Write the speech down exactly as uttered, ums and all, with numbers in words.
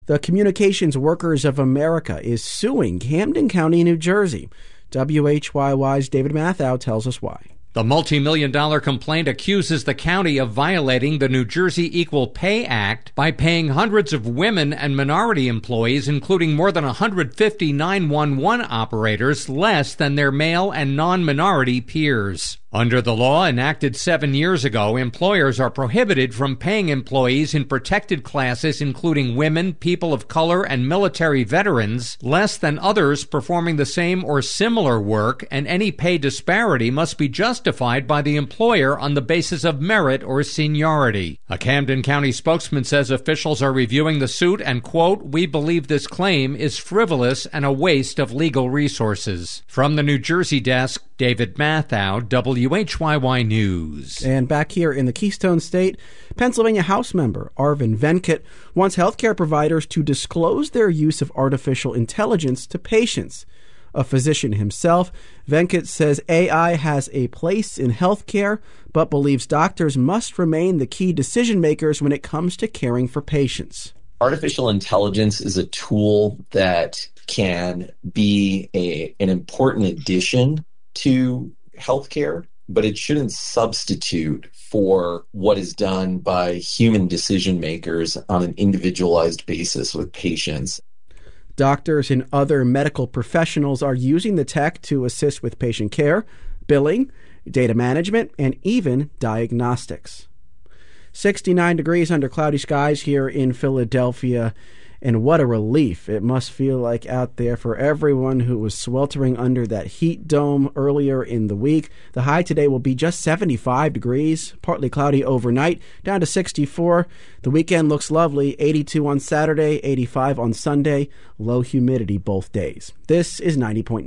The Communications Workers of America is suing Camden County, New Jersey. W H Y Y's David Mathau tells us why. The multi-million dollar complaint accuses the county of violating the New Jersey Equal Pay Act by paying hundreds of women and minority employees, including more than one hundred fifty nine one one operators, less than their male and non-minority peers. Under the law enacted seven years ago, employers are prohibited from paying employees in protected classes, including women, people of color, and military veterans, less than others performing the same or similar work, and any pay disparity must be justified by the employer on the basis of merit or seniority. A Camden County spokesman says officials are reviewing the suit and, quote, "We believe this claim is frivolous and a waste of legal resources." From the New Jersey desk, David Mathau, W H Y Y News. And back here in the Keystone State, Pennsylvania House member Arvin Venkat wants healthcare providers to disclose their use of artificial intelligence to patients. A physician himself, Venkat says A I has a place in healthcare, but believes doctors must remain the key decision makers when it comes to caring for patients. Artificial intelligence is a tool that can be a, an important addition to healthcare, but it shouldn't substitute for what is done by human decision makers on an individualized basis with patients. Doctors and other medical professionals are using the tech to assist with patient care, billing, data management, and even diagnostics. sixty-nine degrees under cloudy skies here in Philadelphia. And what a relief it must feel like out there for everyone who was sweltering under that heat dome earlier in the week. The high today will be just seventy-five degrees, partly cloudy overnight, down to sixty-four. The weekend looks lovely, eighty-two on Saturday, eighty-five on Sunday, low humidity both days. This is ninety point nine.